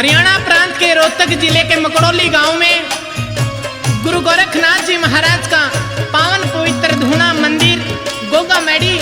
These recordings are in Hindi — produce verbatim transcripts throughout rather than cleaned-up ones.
हरियाणा प्रांत के रोहतक जिले के मकड़ौली गांव में गुरु गोरखनाथ जी महाराज का पावन पवित्र धूना मंदिर गोगा मैडी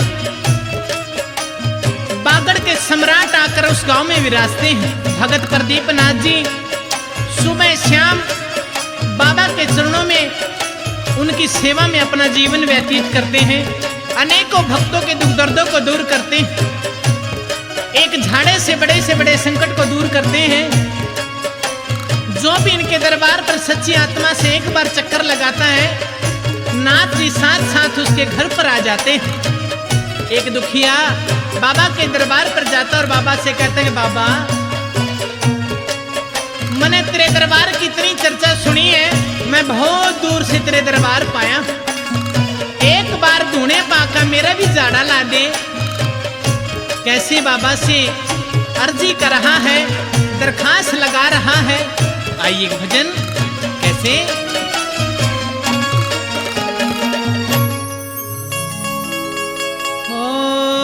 बागड़ के सम्राट आकर उस गांव में विराजते हैं। भगत प्रदीप नाथ जी सुबह शाम बाबा के चरणों में उनकी सेवा में अपना जीवन व्यतीत करते हैं। अनेकों भक्तों के दुख दर्दों को दूर करते हैं। एक झाड़े से बड़े से बड़े संकट को दूर करते हैं। जो भी इनके दरबार पर सच्ची आत्मा से एक बार चक्कर लगाता है, नाथ जी साथ साथ उसके घर पर आ जाते हैं। एक दुखिया बाबा के दरबार पर जाता और बाबा से कहते हैं, बाबा मैंने तेरे दरबार की इतनी चर्चा सुनी है, मैं बहुत दूर से तेरे दरबार पाया, एक बार धूने पाका मेरा भी जाड़ा ला दे। कैसे बाबा से अर्जी कर रहा है, दरखास्त लगा रहा है। आइए भजन कैसे। ओ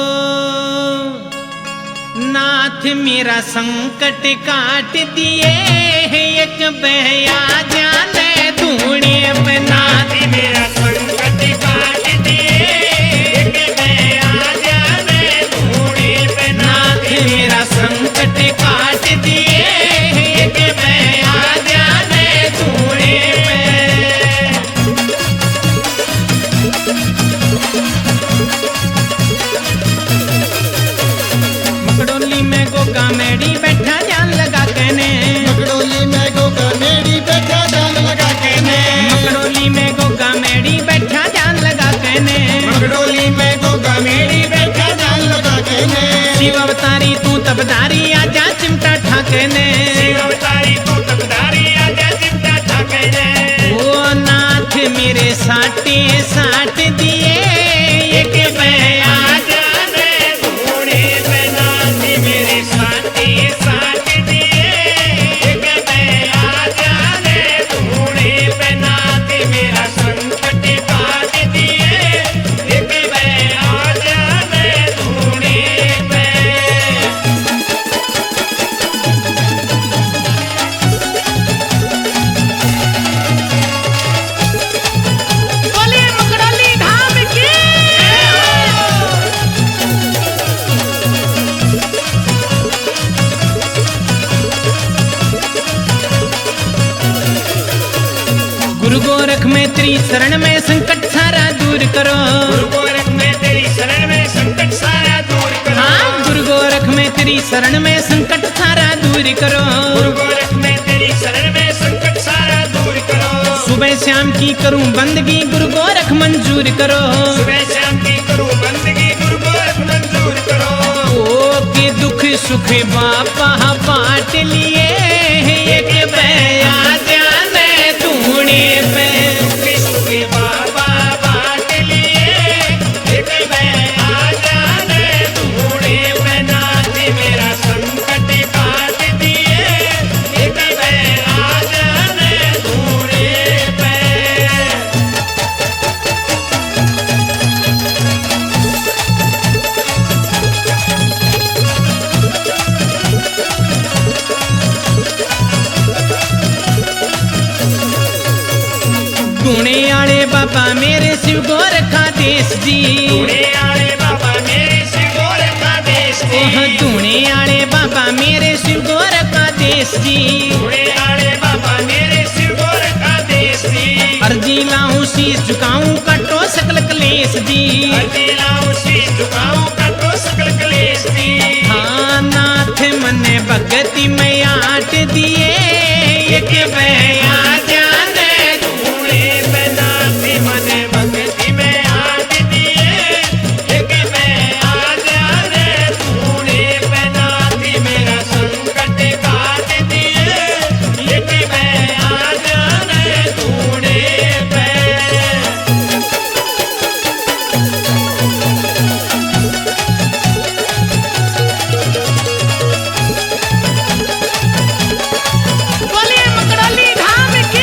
नाथ मेरा संकट काट दिए, एक बहया जाने धूने पे। नाथ मेरा संकट काट दिए, एक बहया जाने धूने पे। नाथ मेरा संकट काट दिए, एक बहया जाने धूने पे। मकड़ौली में गोगा मैडी बैठा जान लगा कहने। मकड़ौली में गोगा मैडी बैठा जान लगा कहने। मकड़ौली में गोगा मैडी बैठा जान लगा कहने। मकड़ौली में गोगा मैडी बैठा जान लगा कहने। शिव अवतारी तू तबदारी आजा चिमटा ठाकने। शिव अवतारी तू तबदारी आजा चिमटा ठाकने। ओ नाथ मेरे साटे साट दिए, एक बहया जाने धूने पे। नाथ मेरे साथी साथ दिए, एक बहया जाने धूने पे। नाथ मेरा संकट काट दिए, एक बहया जाने धूने पे। बोले मकड़ौली धाम की। गुरु गोरख में तेरी शरण में संकट सारा दूर करो। गुरु गोरख में तेरी शरण में संकट सारा दूर करो। हाँ गुरु गोरख में तेरी शरण में संकट सारा दूर करो। गुरु गोरख में तेरी शरण में संकट सारा दूर करो। सुबह शाम की करूं बंदगी, गुरु गोरख मंजूर करो। सुबह शाम की करूं बंदगी, गुरु गोरख मंजूर करो। ओ के दुख सुख बापा बांट लिए, एक बहया जाने धूने पे। सुखी बाबा बांट लिए, एक बहया जाने धूने पे। नाथ मेरा संकट काट दिए, एक बहया जाने धूने पे। धूने आले बाबा मेरे शिव गोरखाधीश जी। धूने आले बाबा मेरे शिव गोरखाधीश जी। ओह धूने आले बाबा मेरे शिव गोरखाधीश जी। धूने आले बाबा मेरे शिव गोरखाधीश जी। अर्जी लाऊं शीश झुकाऊं कटो सकल कलेश जी। अर्जी लाऊं शीश झुकाऊं कटो सकल कलेश जी। हाँ नाथ मने भगति में आट दिए, एक बहया जाने धूने पे। नाथ मने भक्ति में आट दिए, एक बहया जाने धूने पे। नाथ मेरा संकट काट दिए, एक बहया जाने धूने पे। बोलिए मकड़ौली धाम की।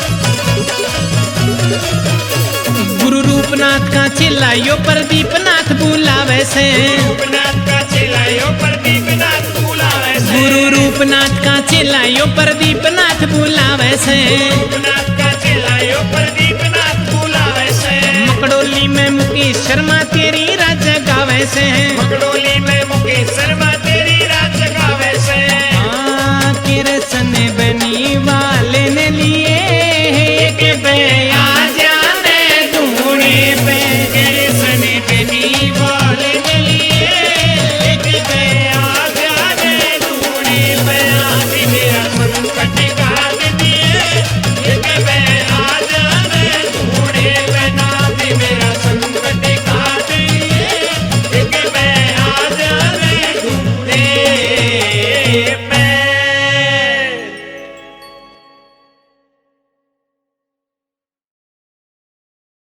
गुरु रूपनाथ का चिल्लाइयो प्रदीप नाथ बुलावे से रूपनाथ का चेला यो प्रदीप नाथ बुलावे से गुरु रूपनाथ का चेला यो प्रदीप नाथ बुलावे से रूपनाथ का चेला यो प्रदीप नाथ बुलावे से मकड़ोली में मुकेश शर्मा तेरी राज गावे से मकड़ोली में मुकेश शर्मा